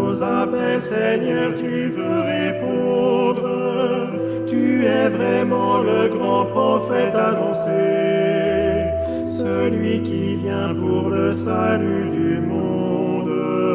nos appels, Seigneur, tu veux répondre. Tu es vraiment le grand prophète annoncé, celui qui vient pour le salut du monde.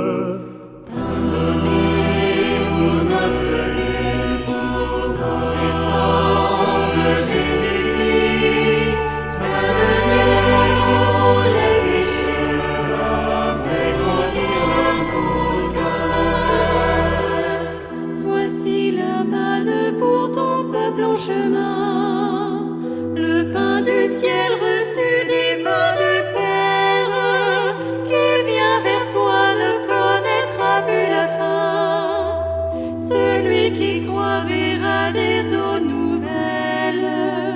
Pardonnez pour notre vie, pour le sang de Jésus-Christ. Pardonnez-nous les péchés, fais grandir l'amour cœur. Voici la manne pour ton peuple en chemin, le pain du ciel reçu des mains du Père, qui vient vers toi ne connaîtra plus la fin. Celui qui croit verra des eaux nouvelles.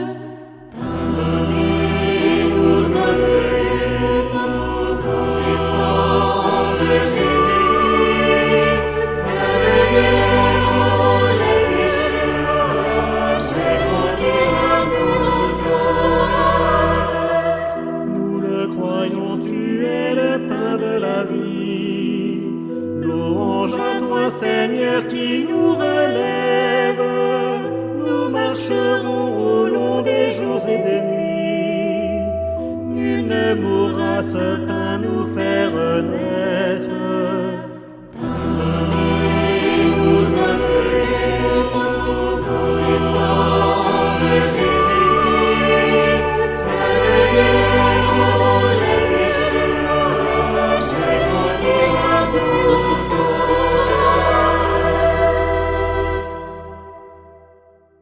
Pardonnez pour notre vie, pour le sang de Jésus-Christ. Pardonnez-nous les péchés, fais grandir l'amour cœur. Nous le croyons, tu es le pain de la vie. Louange à toi, Seigneur, qui nous relève. Nous marcherons au long des jours et des nuits. Nul ne mourra, ce pain nous fait renaître.